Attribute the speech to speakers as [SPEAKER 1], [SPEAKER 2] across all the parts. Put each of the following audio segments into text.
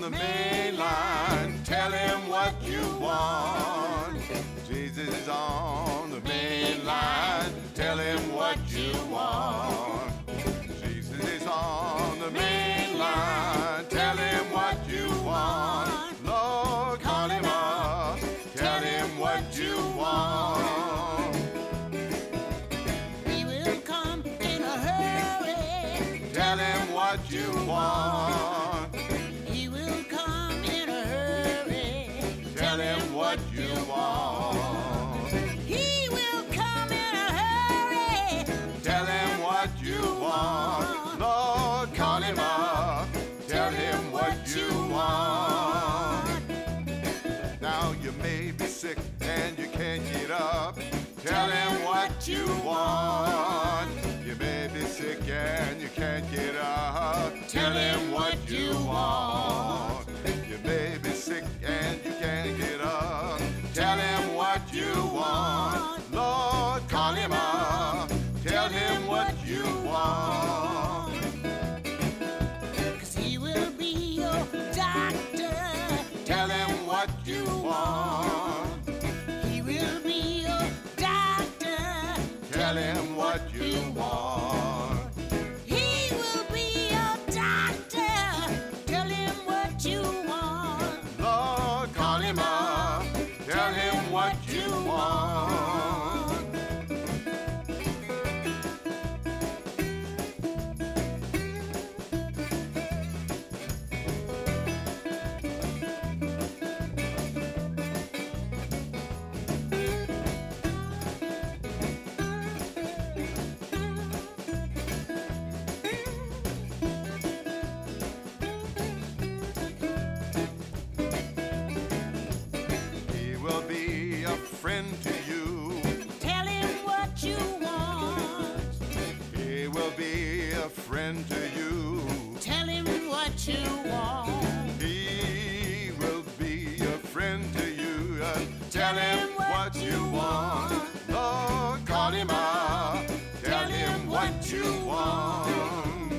[SPEAKER 1] the main line. Tell him what you want. Jesus is on the main line. Tell him what you want. Jesus is on the main line. Tell him what you want. Lord, call him up. Tell him what you want.
[SPEAKER 2] He will come in a hurry.
[SPEAKER 1] Tell him what you want.
[SPEAKER 2] He will come in a hurry.
[SPEAKER 1] Tell him what you want.
[SPEAKER 2] He will come in a hurry.
[SPEAKER 1] Tell him what you want. Lord, call him up. Tell him what you want. Now you may be sick and you can't get up. Tell him what you want. You may be sick and you can't get up. Tell him what you want. You may be sick and you can't get up. Tell him what you want. Lord, call him up. Tell him what you want.
[SPEAKER 2] 'Cause he will be your doctor.
[SPEAKER 1] Tell him what you want.
[SPEAKER 2] He will be your doctor.
[SPEAKER 1] Tell him what you want.
[SPEAKER 2] He will be your doctor. Tell him what you want.
[SPEAKER 1] Lord, call him up. Tell him what you want. He will be a friend to you.
[SPEAKER 2] Tell him what you want.
[SPEAKER 1] He will be a friend to you.
[SPEAKER 2] Tell him what you want.
[SPEAKER 1] He will be a friend to you. Tell him what you want. Lord, call him up. Tell him what you want.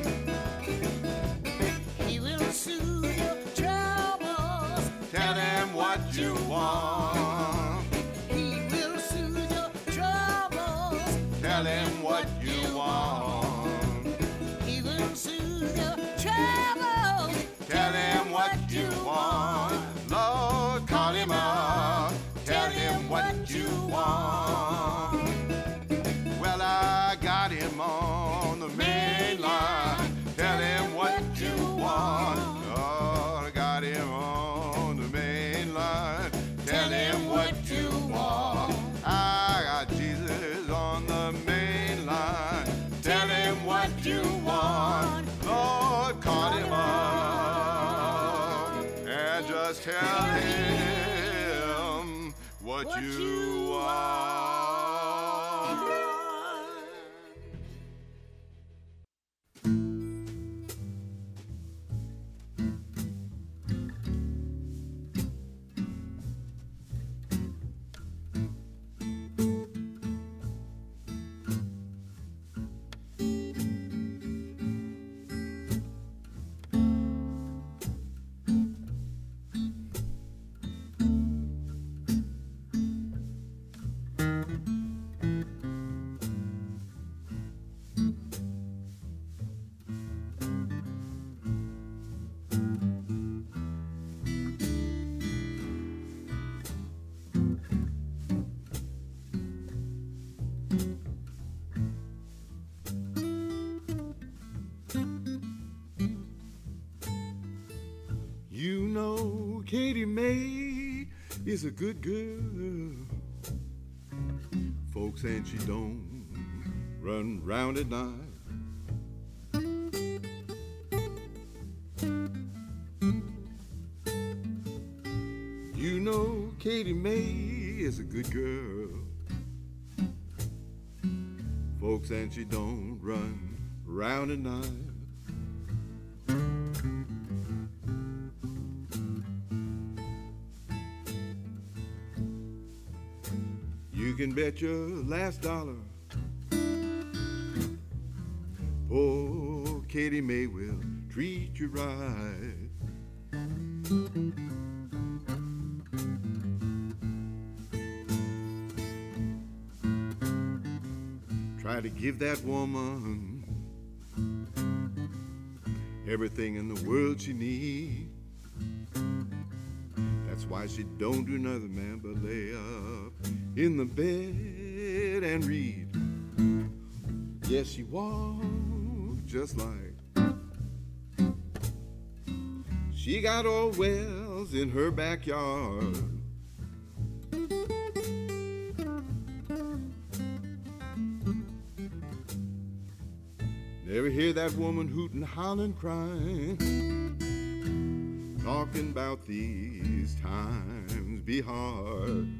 [SPEAKER 2] He will soothe your troubles.
[SPEAKER 1] Tell him what you want.
[SPEAKER 2] He will soothe your troubles.
[SPEAKER 1] Tell him what you want.
[SPEAKER 2] He will soothe your troubles.
[SPEAKER 1] Tell him what you want. Lord, call him up. Tell him what you want. Well, I got him on the main line. Tell him what you want. Lord, I got him on the main line. Tell him what you want. I got Jesus on the main line. Tell him what you want. Lord, call him up. And just tell him what you want. You know Katie May is a good girl. Folks saying she don't run round at night. You know Katie May is a good girl. Folks saying she don't run round at night. You can bet your last dollar poor Katie May will treat you right. Try to give that woman everything in the world she needs. That's why she don't do nothing, man, but lay up in the bed and read. Yes, she walks just like she got old wells in her backyard. Never hear that woman hooting, hollering, crying, talking about these times be hard.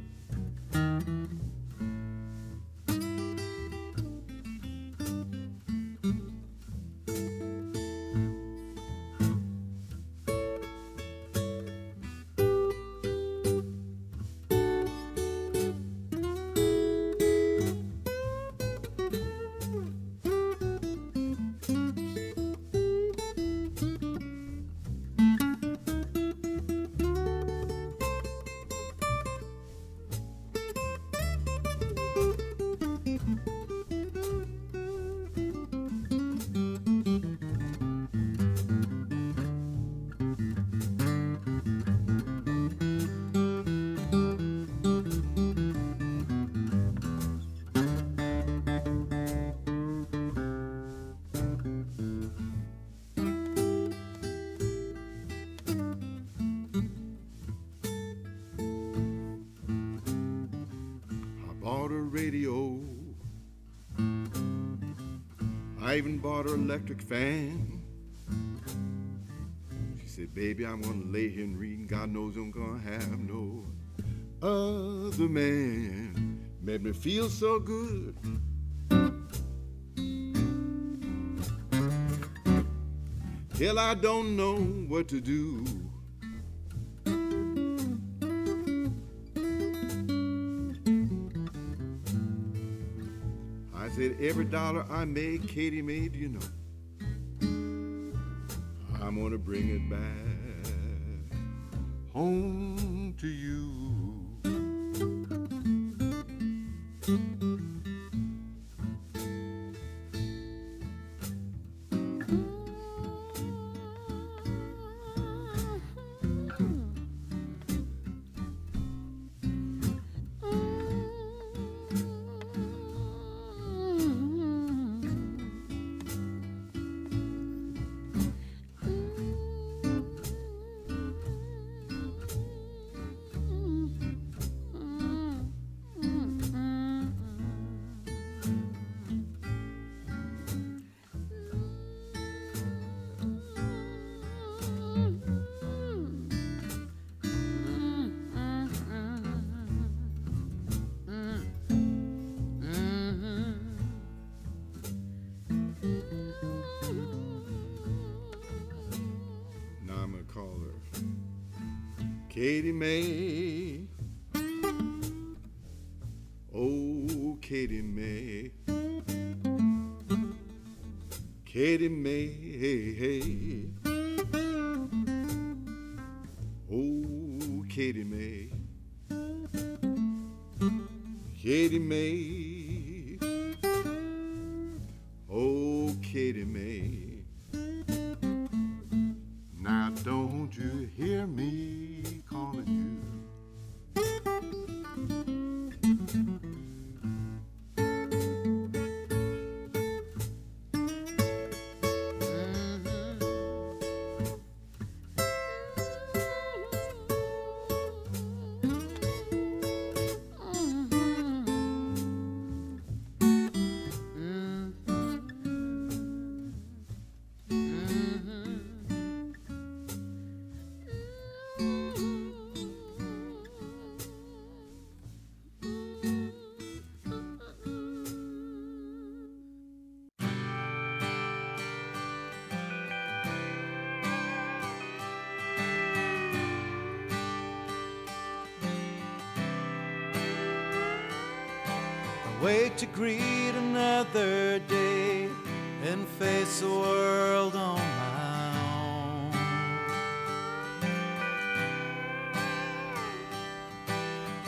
[SPEAKER 1] Radio. I even bought her electric fan. She said, baby, I'm gonna lay here and read, and God knows I'm gonna have no other man. Made me feel so good. Till I don't know what to do. I said, every dollar I make, Katie made, you know, I'm gonna bring it back home to you. Katie May, oh Katie May, Katie May, oh Katie May, Katie May, oh Katie May. Now don't you hear me calling you?
[SPEAKER 3] Wait to greet another day and face the world on my own.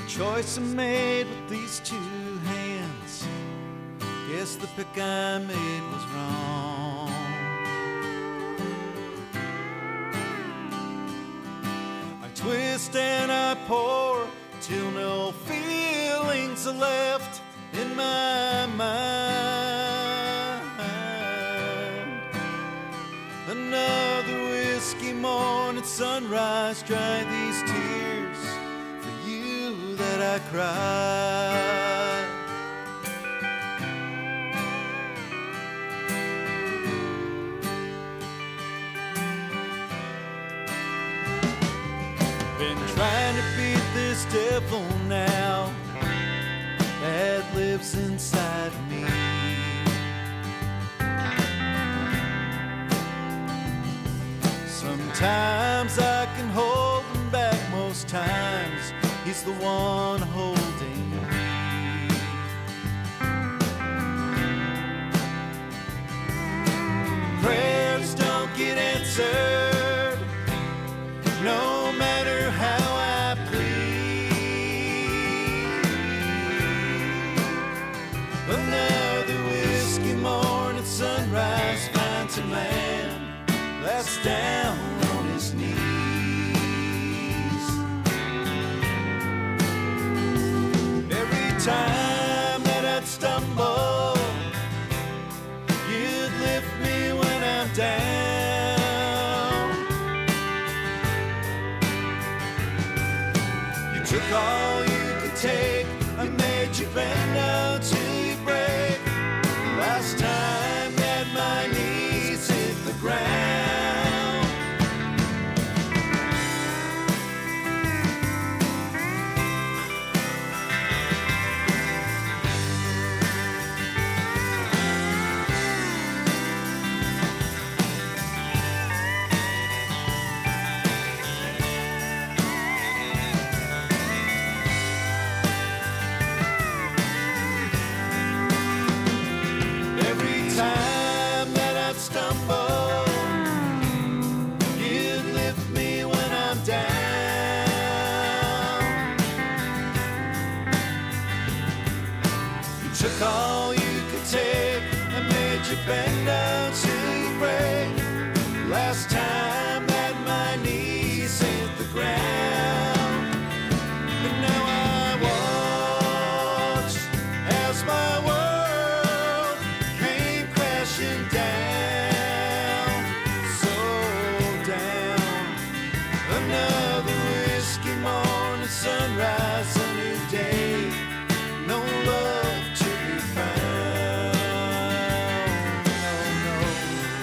[SPEAKER 3] choice I made with these two hands. Guess the pick I made was wrong. I twist and I pour till no feelings are left in my mind. Another whiskey morning sunrise, dry these tears for you that I cried. Been trying to beat this devil now that lives inside me. Sometimes I can hold him back, most times he's the one holding me. Prayers don't get answered, no matter how I plead. Another whiskey morning sunrise finds a man that's down on his knees. Every time that I'd stumble, you'd lift me when I'm down. You took all you could take, I made you bend down till you break. Last time that my knees hit the ground. Took all you could take and made you bend down till you break. Last time that my knees hit the ground. But now I watch as my world came crashing down. So down. Another whiskey morning sunrise, a new day. No love to be found. No, no.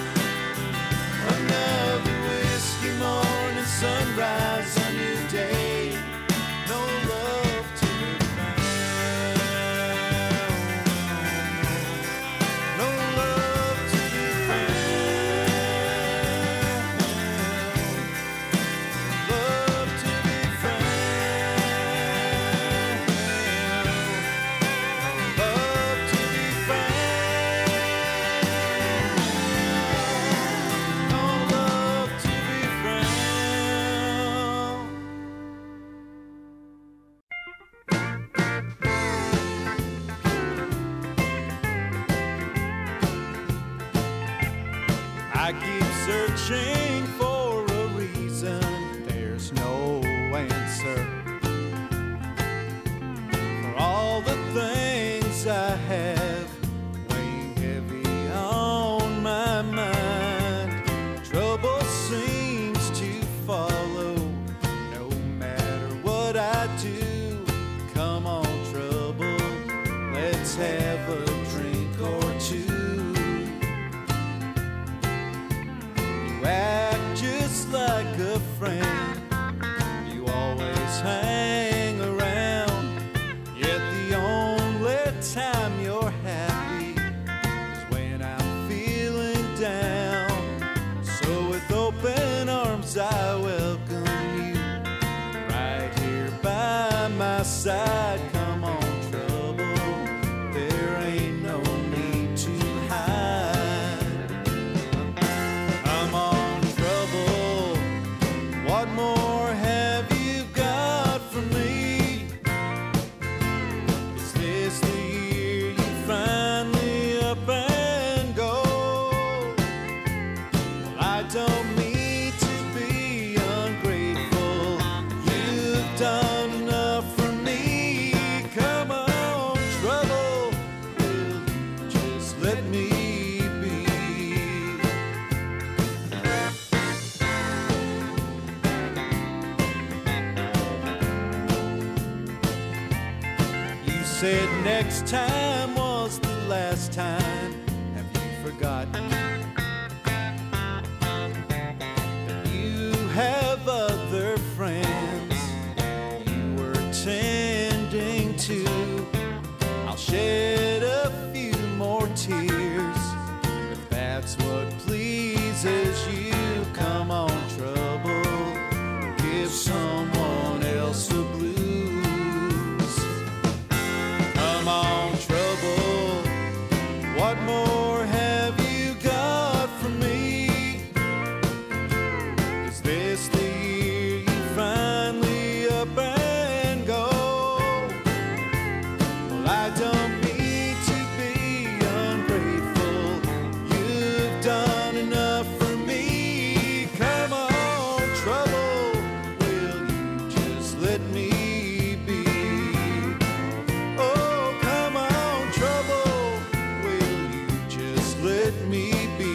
[SPEAKER 3] Another whiskey morning sunrise, a new day. No love to be found. No love to be found. Love to be found. Love to be found. No love to be found. I keep searching for a reason, there's no answer. For all the things I have weighing heavy on my mind, trouble seems to follow no matter what I do. Come on, trouble, let's have a drink or two. You act just like a friend, you always hang around. Yet the only time you're happy is when I'm feeling down. So with open arms I welcome you right here by my side. Come on, trouble, there ain't no need to hide. Come on, trouble, what more have you got for me? said next time was the last time. Have you forgotten that you have other friends you were tending to? I'll shed a few more tears if that's what pleases you. Come on, trouble, give someone else the blues. Come on, trouble, what more have you got for me? Is this the year you finally up and go? Well, I don't mean to be ungrateful. You've done enough for me. Come on, trouble, will you just let me be? Oh, come on, trouble, will you just let me be?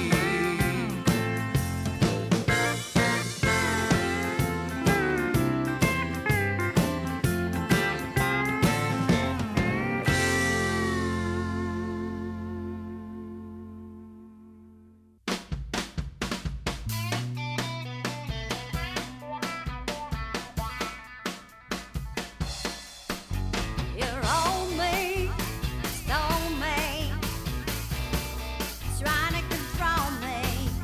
[SPEAKER 2] You roll me, stone me, trying to control me,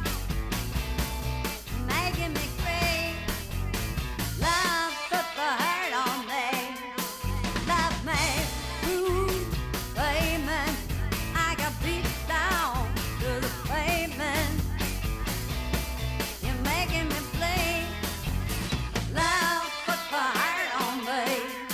[SPEAKER 2] making me free. Love put the hurt on me. Love me, ooh, payment. I got beat down to the pavement. You're making me bleed. Love put the hurt on me.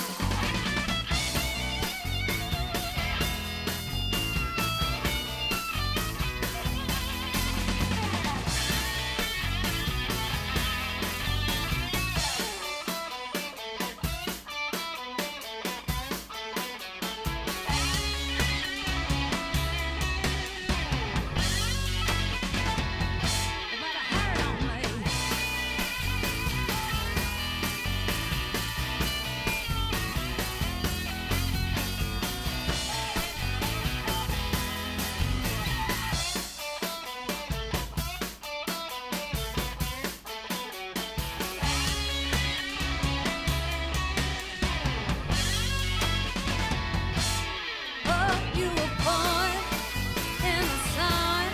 [SPEAKER 2] Oh, you were born in the sun.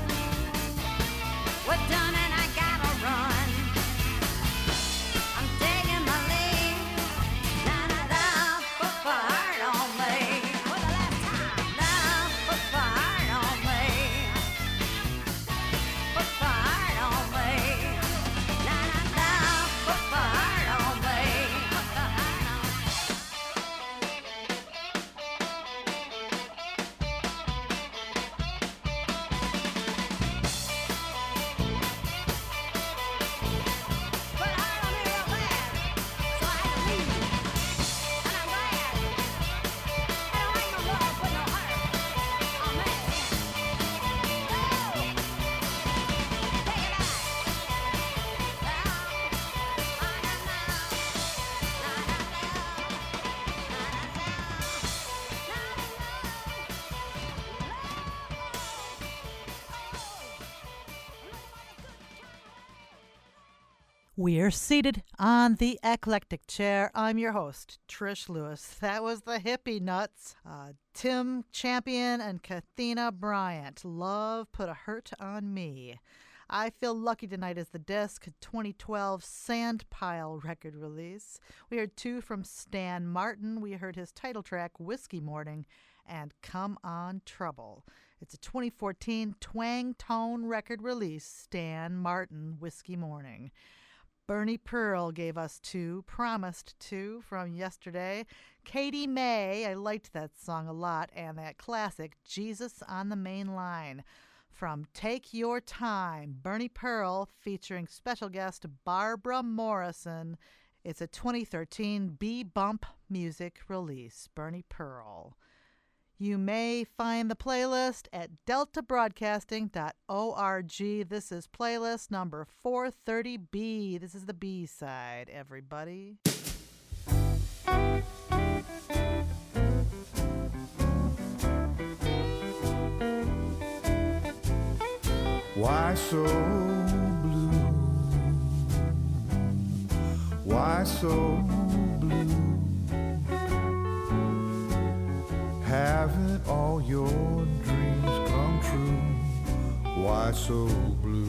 [SPEAKER 2] We're done and I gotta run. I'm taking my leave. Love put the heart on me. For the last time. Love put the heart on me. Put the heart on me. Love put the heart on me. Put the heart on me. Put a heart on me real bad, so I had to leave. And I'm glad. And there ain't no love with no heart on me. Go! Take it back.
[SPEAKER 4] We're seated on the eclectic chair. I'm your host, Trish Lewis. That was the Hippie Nuts. Tim Champion and Kathina Bryant. Love Put a Hurt on Me. I Feel Lucky Tonight is the disc, 2012 Sandpile record release. We heard two from Stan Martin. We heard his title track, Whiskey Morning, and Come On Trouble. It's a 2014 Twang Tone record release, Stan Martin, Whiskey Morning. Bernie Pearl gave us two, Promised Two from yesterday. Katie May, I liked that song a lot, and that classic, Jesus on the Main Line. From Take Your Time, Bernie Pearl featuring special guest Barbara Morrison. It's a 2013 B-Bump music release, Bernie Pearl. You may find the playlist at deltabroadcasting.org. This is playlist number 430B. This is the B-side, everybody.
[SPEAKER 3] Why so blue? Why so blue? Haven't all your dreams come true? Why so blue?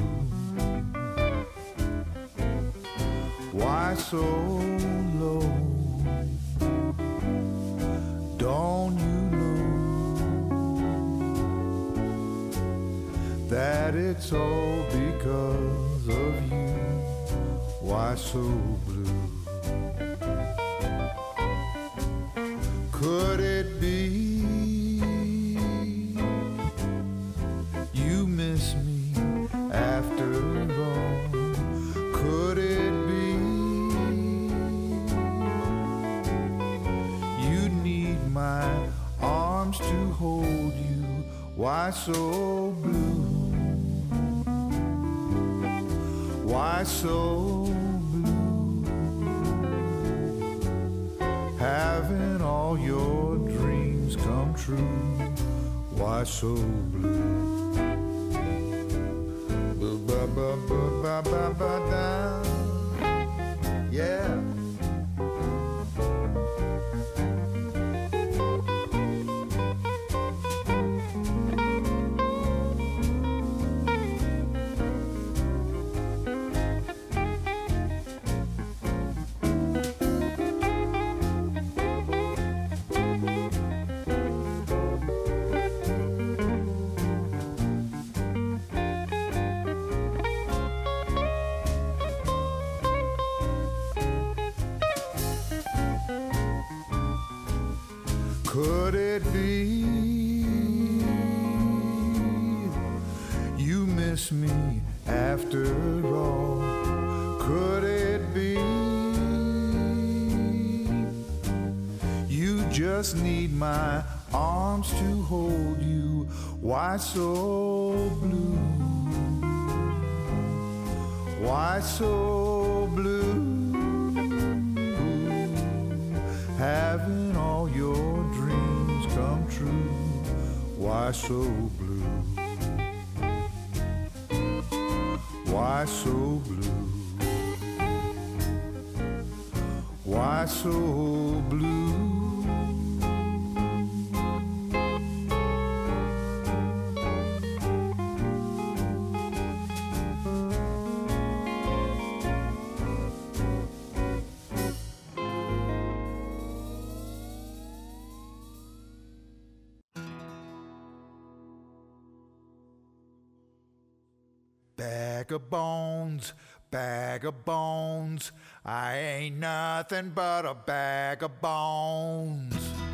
[SPEAKER 3] Why so low? Don't you know that it's all because of you? Why so blue? Could it be you miss me after all? Could it be you need my arms to hold you? Why so blue? Why so blue? Having all your dreams come true? Why so blue? Ba ba ba ba ba ba da. Yeah. Could it be you miss me after all? Could it be you just need my arms to hold you? Why so blue? Why so blue? Having all your dreams come true? Why so blue? Why so blue? Why so blue? Bag of bones, I ain't nothing but a bag of bones.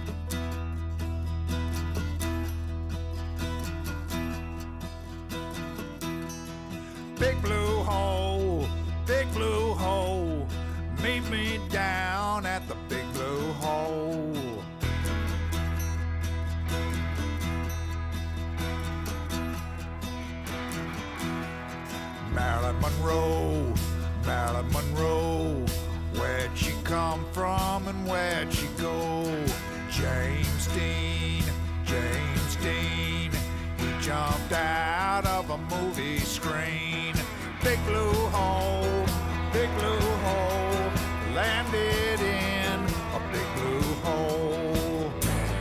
[SPEAKER 3] Big blue hole, meet me down at the big blue hole. Marilyn Monroe, where'd she come from and where'd she go? James Dean, he jumped out of a movie screen. Big blue hole, landed in a big blue hole.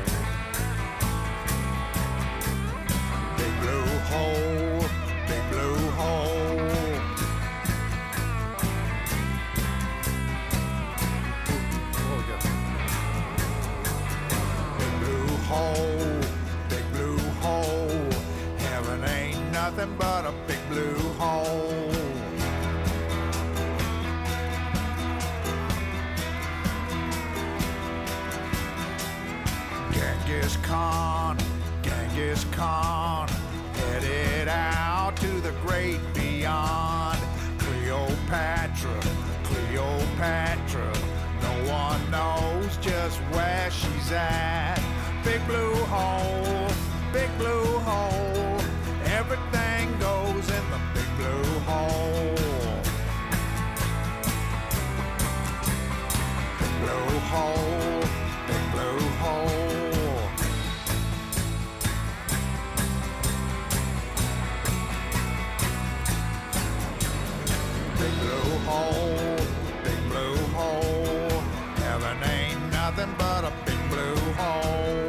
[SPEAKER 3] Big blue hole, big blue hole. Big blue hole, heaven ain't nothing but a big blue hole. Genghis Khan, headed out to the great beyond. Cleopatra, no one knows just where she's at. Big blue hole, everything goes in the big blue hole. Big blue hole, big blue hole.
[SPEAKER 1] nothing but a big blue hole.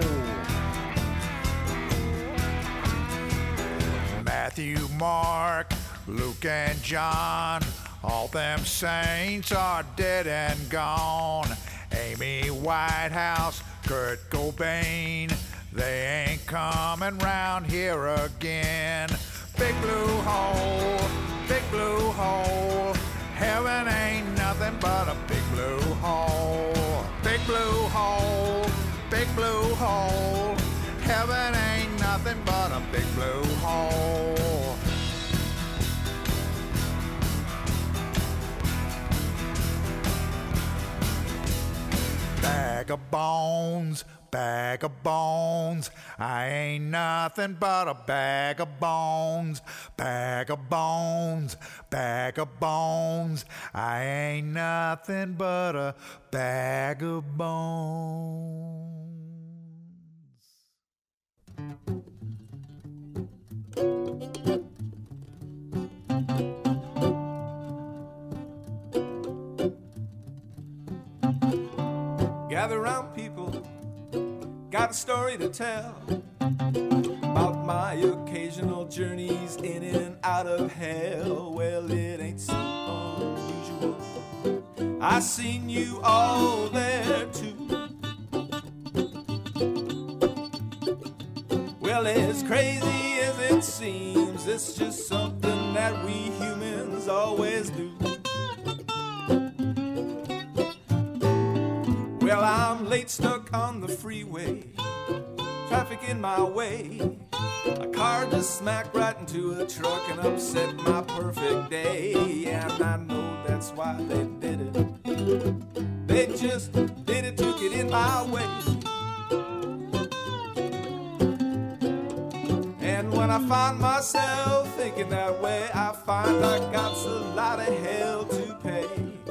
[SPEAKER 1] Matthew, Mark, Luke, and John, all them saints are dead and gone. Amy Whitehouse, Kurt Cobain, they ain't coming round here again. Big blue hole, big blue hole. Heaven ain't nothing but a big blue hole. Big blue hole, big blue hole. Heaven ain't nothing but a big blue hole. Bag of bones, bag of bones. I ain't nothing but a bag of bones. Bag of bones, bag of bones. I ain't nothing but a bag of bones.
[SPEAKER 3] Gather round, people, got a story to tell about my occasional journeys in and out of hell. Well, it ain't so unusual. I seen you all there too. Well, as crazy as it seems, it's just something that we humans always do. Well, I'm late, stuck on the freeway, traffic in my way. A car just smacked right into a truck and upset my perfect day. And I know that's why they did it. They just did it, took it in my way. And when I find myself thinking that way, I find I got a lot of hell to pay.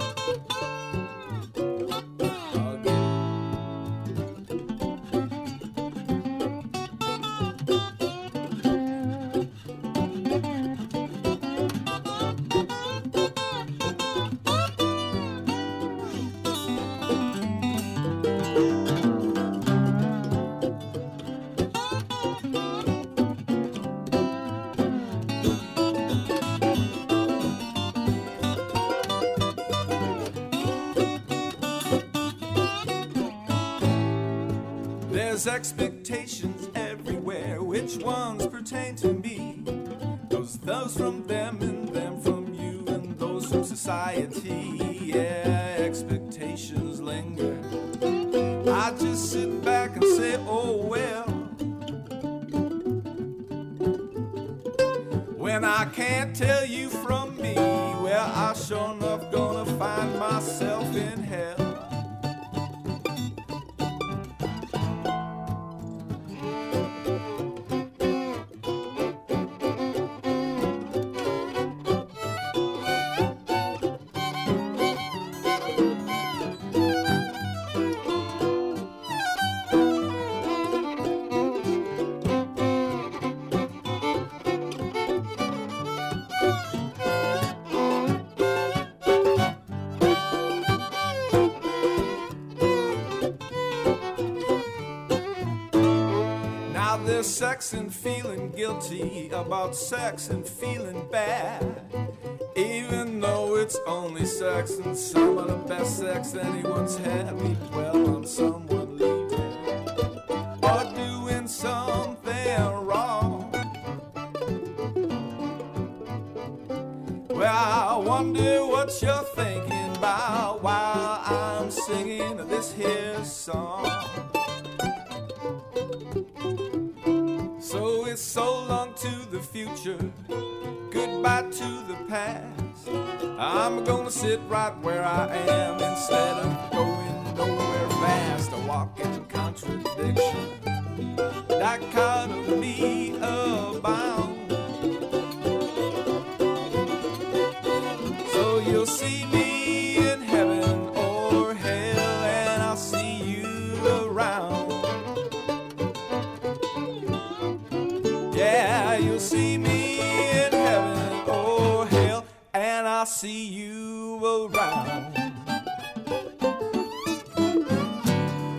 [SPEAKER 3] There's expectations everywhere. Which ones pertain to me? Those from them and them from you, and those from society. Yeah, expectations linger. I just sit back and say, oh well. When I can't tell you from me, well, I sure enough gonna find myself in hell. Sex and feeling guilty about sex and feeling bad, even though it's only sex and some of the best sex anyone's had. We dwell on someone leaving or doing something wrong. Well, I wonder what you're thinking about while I'm singing this here song. So it's so long to the future, goodbye to the past. I'm gonna sit right where I am instead of going nowhere fast. A walking contradiction, dichotomy abound. So you'll see me in heaven or hell, and I'll see you around. Yeah, you'll see me in heaven or hell, and I'll see you around.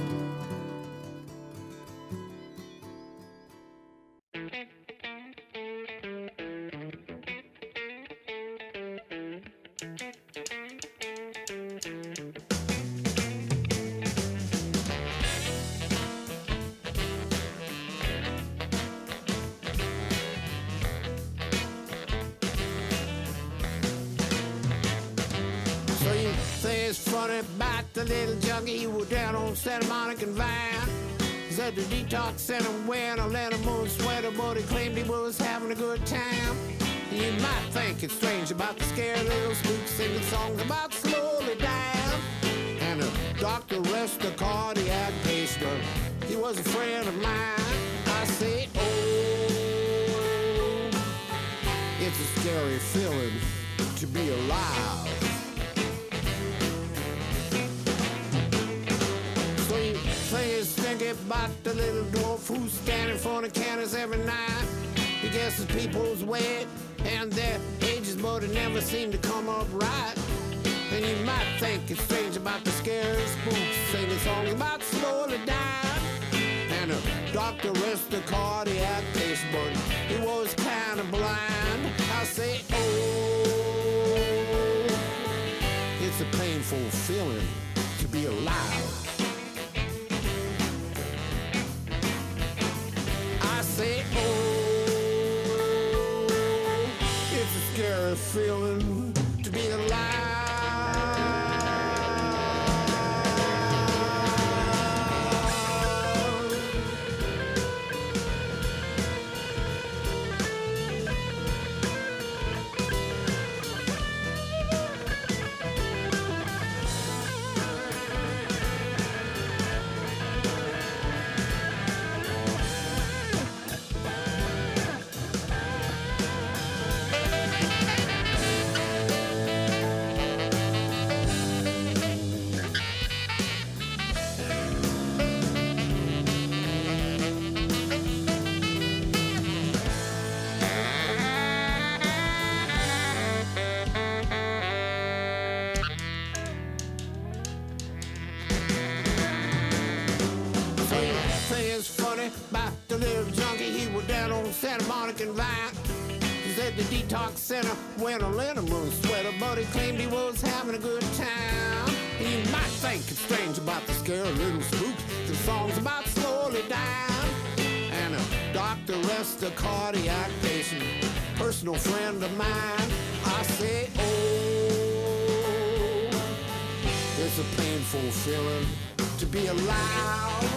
[SPEAKER 5] is funny about the little junkie. He was down on Santa Monica and Vine. He's at the detox center wearing a Leatherman sweater, but he claimed he was having a good time. You might think it's strange about the scared little spook singing songs about slowly dying. And a doctor rested a cardiac patient. He was a friend of mine. I say, oh, it's a scary feeling to be alive. Sweet things thinking about the little dwarf who's standing for the cannons every night. He guesses people's weight and their ages, but it never seem to come up right. And you might think it's strange about the scary spooks singing songs about slowly dying. And a doctor rested a cardiac patient, but he was kind of blind. I say, oh, it's a painful feeling to be alive. I say, oh, it's a scary feeling to be alive. About the little junkie, he was down on Santa Monica and Vine. He's at the detox center wearing a Leatherman sweater, but he claimed he was having a good time. You might think it's strange about the scary little spooks, the songs about slowly dying. And a doctor rests a cardiac patient, personal friend of mine. I say, oh, it's a painful feeling to be alive.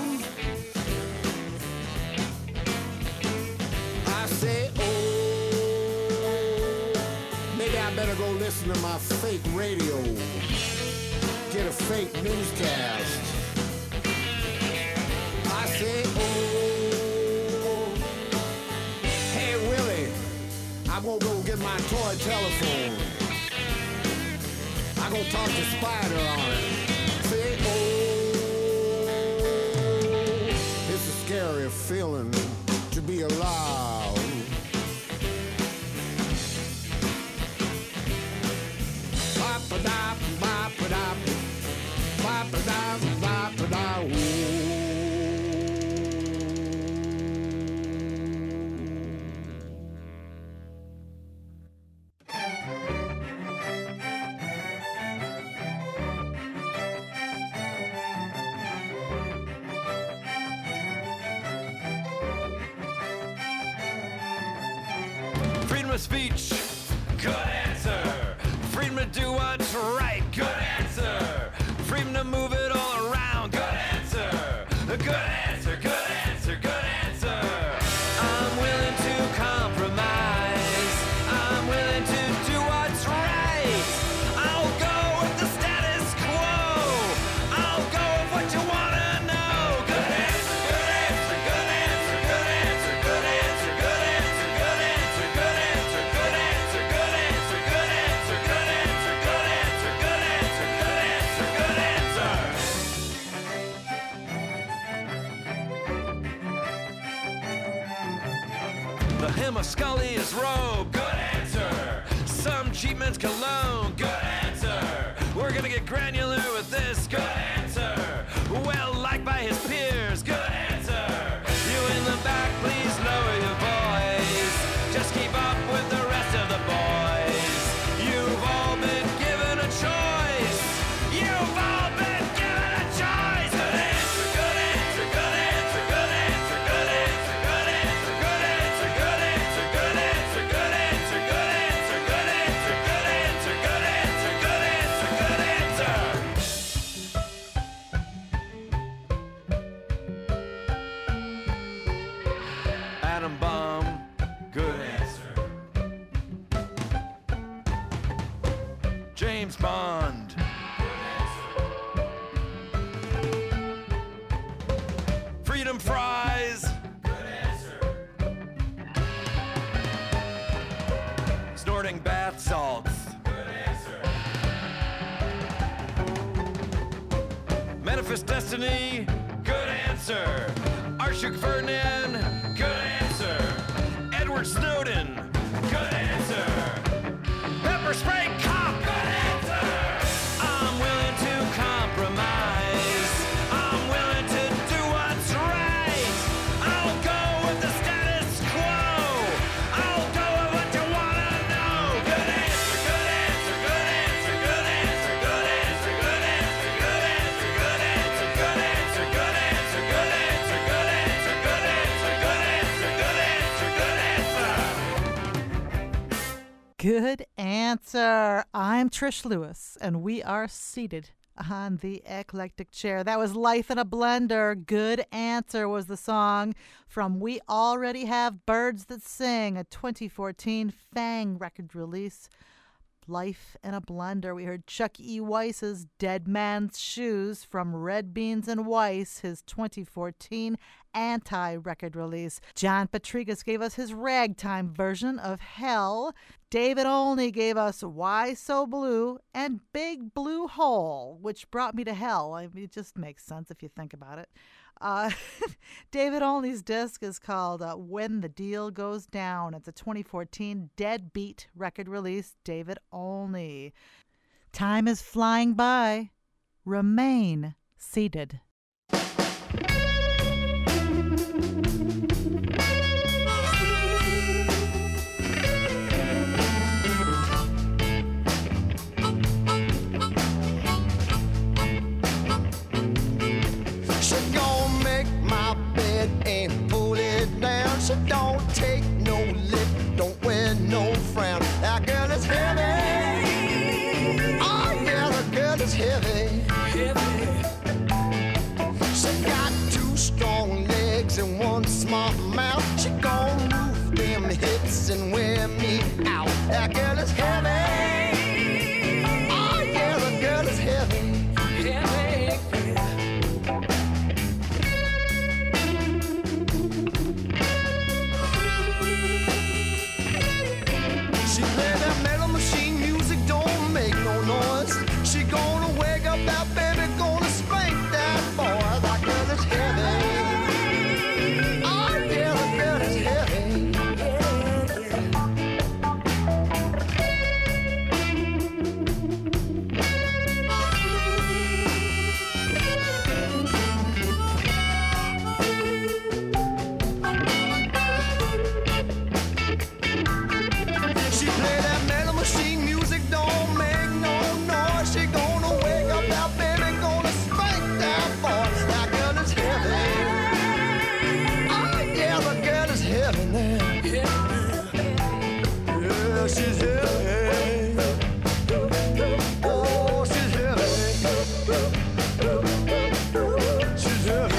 [SPEAKER 5] I say, oh, maybe I better go listen to my fake radio, get a fake newscast. I say, oh, hey Willie, I'm gonna go get my toy telephone. I'm gonna talk to Spider on it. Say, oh, it's a scary feeling to be alive. Ba-ba-da, ba-ba-da, ba-ba-da, ba-ba-da,
[SPEAKER 6] Freedom of speech, good answer. Freedom to do what's right, good answer. Freedom to move it all around, good answer. Good answer, good answer, good answer. I'm willing to compromise. I'm willing to do what's right. I'll go with the status quo. I'll go with what you wanna know. Good answer, good answer, good answer, good answer, good answer, good answer, good answer, good answer, good answer, good answer, good answer, good answer, good answer, good answer, good answer, good answer. The hem of Scully's robe, good answer. Some cheap men's cologne, good answer. We're gonna get granular with this, good answer. Well liked by his peers, good answer. You in the back, please lower your voice. Just keep up with the rest of the boys. You've all been given a choice. You've all been given a choice. Good answer, good answer, good answer, good answer, good answer, good answer, good answer, good answer, good answer, good answer, good answer, good answer, good answer, good answer, good answer, good answer. James Bond. Freedom fries. Snorting bath salts. Manifest Destiny, good answer. Arshuk Vernon, good answer. Edward Snowden, good answer. Pepper spray cop, good answer. I'm willing to compromise. I'm willing to do what's right. I'll go with the status quo. I'll go with what you wanna know. Good answer, good answer, good answer, good answer, good answer, good answer, good answer, good answer, good answer, good answer, good answer, good answer, good answer, good answer, good answer, good answer.
[SPEAKER 4] Good answer. I'm Trish Lewis, and we are seated on the eclectic chair. That was Life in a Blender. Good answer was the song from We Already Have Birds That Sing, a 2014 Fang record release. Life in a Blender. We heard Chuck E. Weiss's Dead Man's Shoes from Red Beans and Weiss, his 2014 anti-record release. John Patrigas gave us his ragtime version of Hell. David Olney gave us Why So Blue and Big Blue Hole, which brought me to hell. I mean, it just makes sense if you think about it. David Olney's disc is called When the Deal Goes Down. It's a 2014 Deadbeat record release. David Olney. Time is flying by. Remain seated.
[SPEAKER 5] She don't take no lip, don't wear no frown. That girl is heavy. Oh yeah, the girl is heavy. She got two strong legs and one smart mouth. She gon' move them hips and wear me out. That girl is heavy. Oh yeah, the girl is heavy. She gonna wake up that baby, gonna spank that boy. That girl is heavy. Oh yeah, that girl is heavy. She play that metal machine music, don't make no noise. She gonna wake up that baby, gonna spank that boy. That girl is heavy. Oh yeah, the girl is heavy now. Yeah, she's heavy. Oh, she's heavy. She's heavy.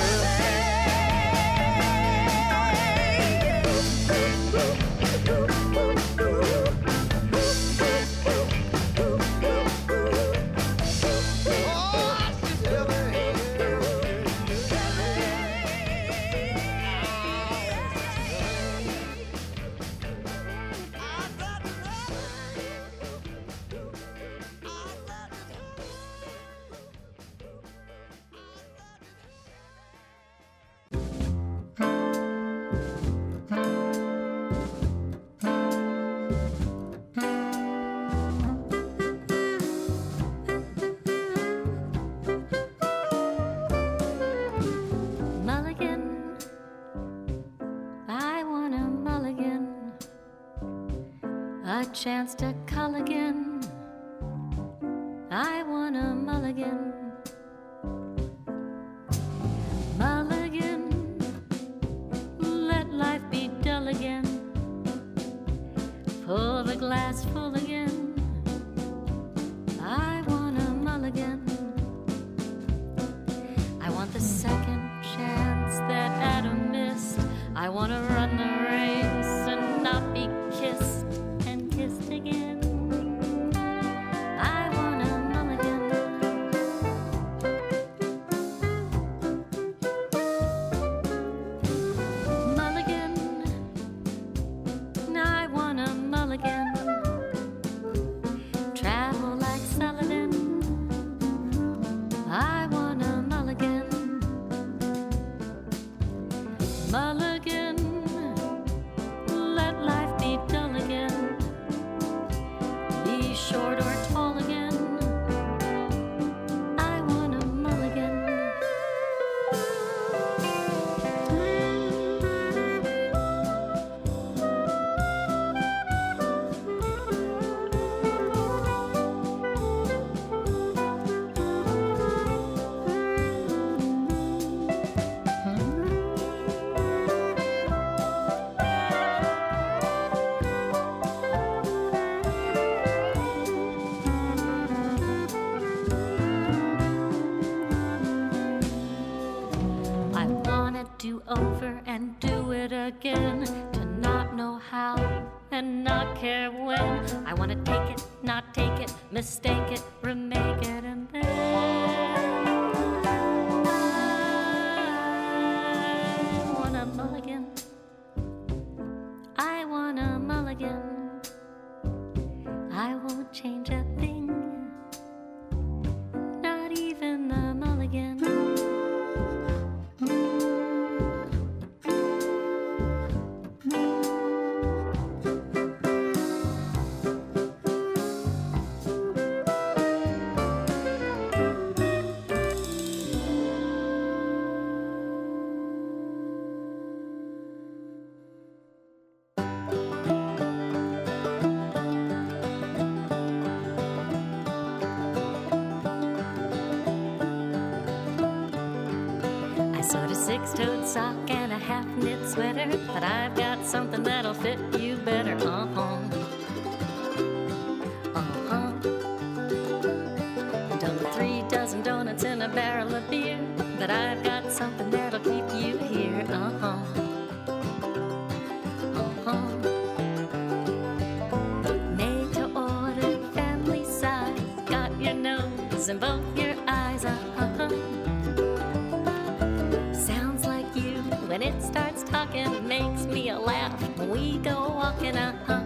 [SPEAKER 7] Chance to call again. I want a mulligan. Mulligan, let life be dull again. Pour the glass full again. I want a mulligan. I want the second chance that Adam missed. I want to run the race and not be kissed again. I wanna do over and do it again. To not know how and not care when. I wanna take it, not take it, mistake it, remake it, and then I want a mulligan. I want a mulligan. I won't change a thing, not even the mulligan. Six-toed sock and a half-knit sweater, but I've got something that'll fit you better. Done 3 dozen donuts in a barrel of beer, but I've got something that'll keep you here. Made to order, family size, got your nose and both your eyes. When it starts talking, makes me a laugh. When we go walking,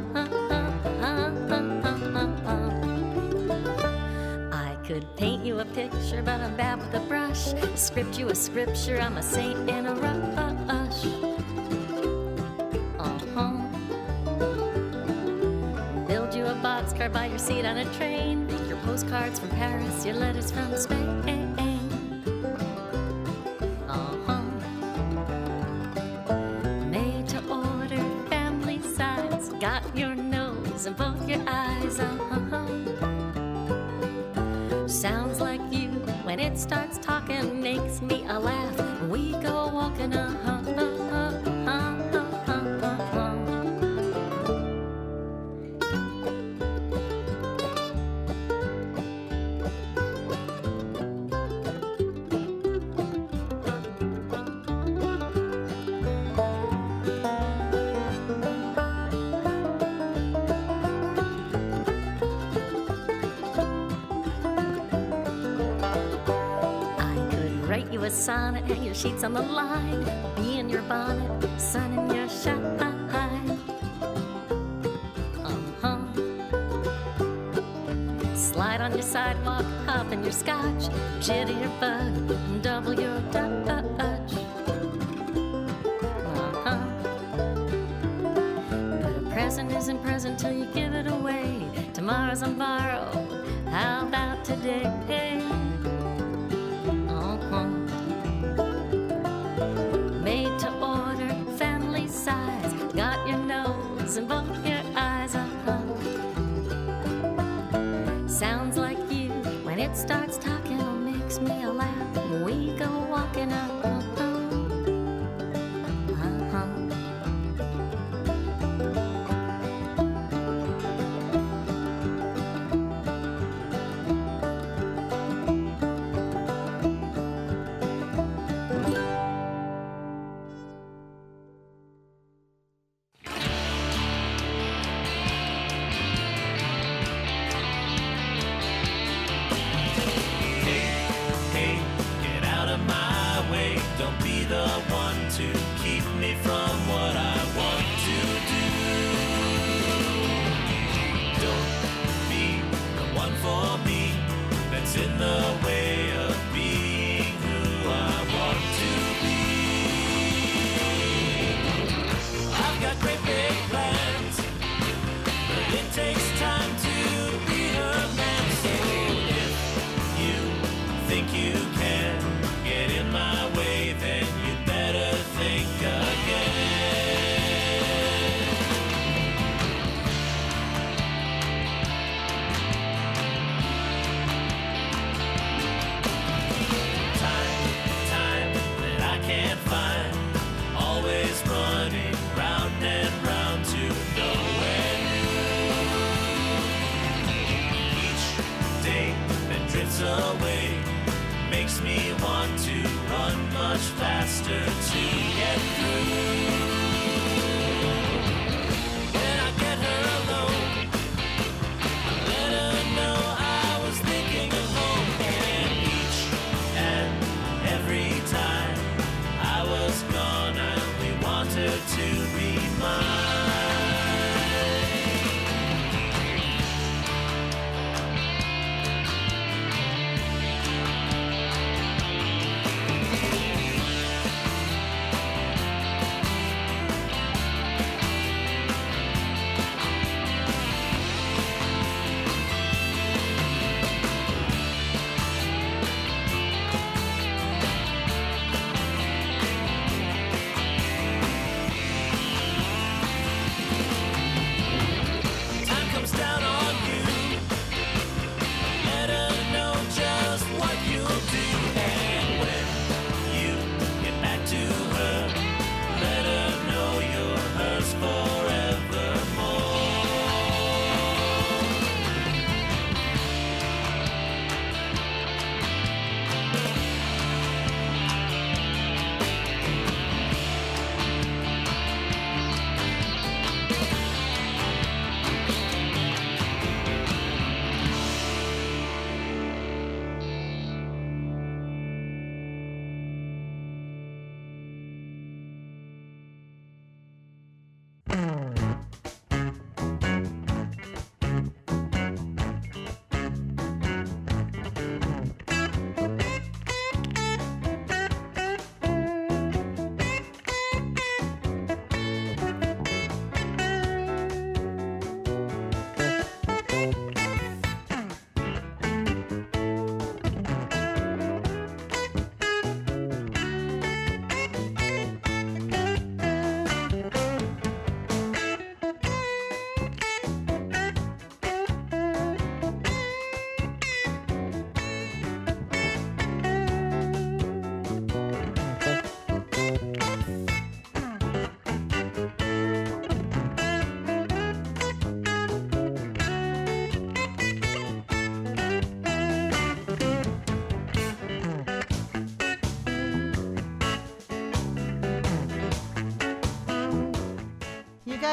[SPEAKER 7] I could paint you a picture, but I'm bad with a brush. Script you a scripture, I'm a saint in a rush. Build you a boxcar by your seat on a train. Make your postcards from Paris, your letters from Spain. Got your nose and both your eyes. Sounds like you when it starts talking, makes me a laugh. We go walking. Sonnet, hang your sheets on the line, bee in your bonnet, sun in your shine. Slide on your sidewalk, hop in your scotch, jitty your bug, double your dutch. But a present isn't present till you give it away. Tomorrow's on borrow, how about today? Made to order, family size, got your nose and both your eyes. Sounds like you when it starts talking, makes me a laugh. We go walking up.
[SPEAKER 8] away makes me want to run much faster to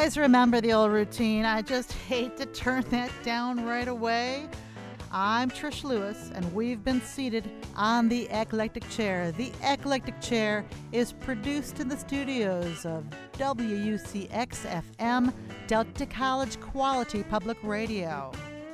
[SPEAKER 4] guys remember the old routine? I just hate to turn that down right away. I'm Trish Lewis, and we've been seated on the Eclectic Chair. The Eclectic Chair is produced in the studios of WUCX-FM, Delta College Quality Public Radio.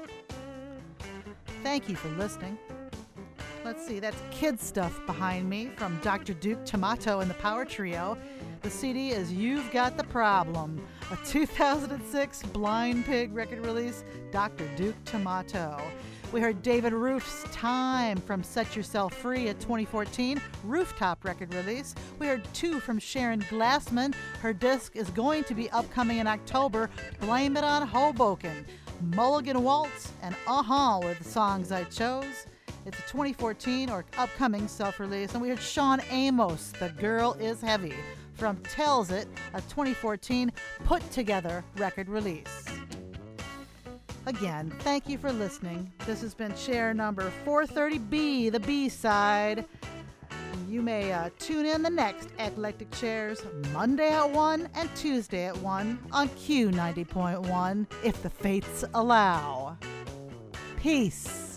[SPEAKER 4] Thank you for listening. Let's see, that's kid stuff behind me from Dr. Duke Tomato and the Power Trio. The CD is You've Got the Problem, a 2006 Blind Pig record release, Dr. Duke Tomato. We heard David Roof's Time from Set Yourself Free, a 2014 Rooftop record release. We heard two from Sharon Glassman. Her disc is going to be upcoming in October, Blame It on Hoboken. Mulligan Waltz and were the songs I chose. It's a 2014 or upcoming self-release. And we heard Sean Amos, The Girl Is Heavy, from Tells It, a 2014 put-together record release. Again, thank you for listening. This has been chair number 430B, the B-side. You may tune in the next Eclectic Chairs Monday at 1 and Tuesday at 1 on Q90.1 if the fates allow. Peace.